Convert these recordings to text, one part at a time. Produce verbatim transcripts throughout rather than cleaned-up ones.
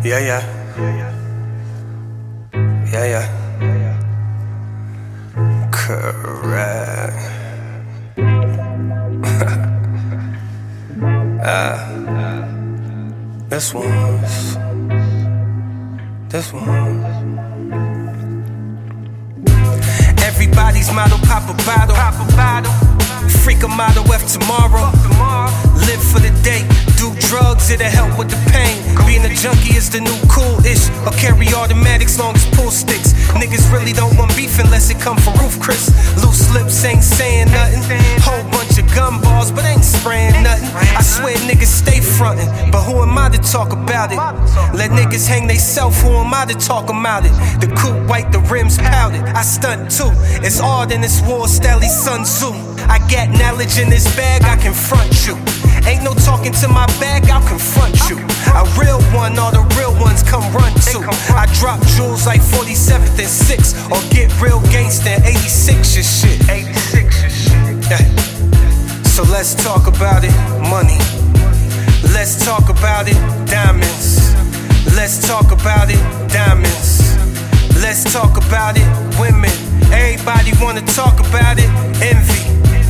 Yeah, yeah. Yeah, yeah. Correct. uh, this one's. This one. Everybody's model, pop a bottle. Pop a bottle. Freak a model F tomorrow. Live for the day. Do drugs, it'll help with the pain. Being a junkie is the new cool-ish. Or carry automatics long as pull sticks. Niggas really don't want beef unless it come from Roof Chris. Loose lips ain't saying nothing. Whole bunch of gun balls, but ain't spraying nothing. I swear niggas stay frontin', but who am I to talk about it? Let niggas hang they self, who am I to talk about it? The coupe white, the rims powdered. I stunt too. It's art in this war, Stelly Sun Tzu. I got knowledge in this bag, I confront you. Ain't no talking to my bag, I'll confront you. A real one, all the real ones come run to. I drop jewels like forty-seventh and six, or get real gangsta in eighty-six your shit. eighty-six your shit. Yeah. So let's talk about it, money. Let's talk about it, diamonds. Let's talk about it, diamonds. Let's talk about it, women. Everybody wanna talk about it, envy.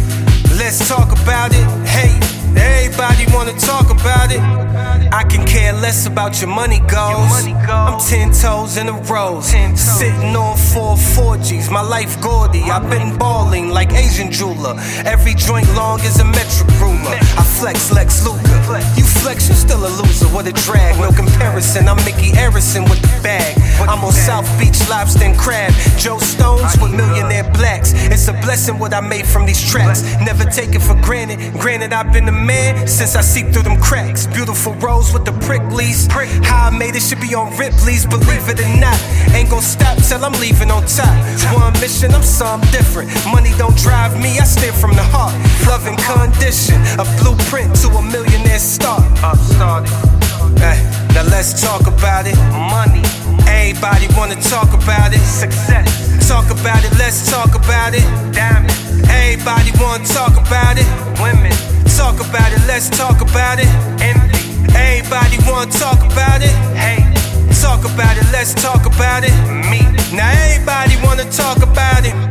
Let's talk about it, hate. Everybody wanna talk about it. I can care less about your money goals. I'm ten toes in a row, sitting on four four G's. My life gaudy, I've been balling like Asian jeweler. Every joint long as a metric ruler. I flex Lex Luger. You flex, you still a loser. What a drag, no comparison. I'm Mickey Harrison with the bag. I'm on South Beach, lobster and crab. Joe Stones with millionaire blacks. It's a blessing what I made from these tracks. Never take it for granted. Granted, I've been the man since I see through them cracks. Beautiful rose with the pricklies. How I made it should be on Ripley's, believe it or not. Ain't gon' stop till I'm leaving on top. One mission, I'm something different. Money don't drive me, I steer from the heart. Love and condition, a blueprint to a millionaire start. Upstarted. Hey, now let's talk about it. Money. Everybody wanna talk about it. Success. Talk about it, let's talk about it. Diamond. Everybody wanna talk about it. Women. Talk about it, let's talk about it. Envy. Everybody wanna talk about it. Hey. Talk about it, let's talk about it. Me. Now everybody wanna talk about it.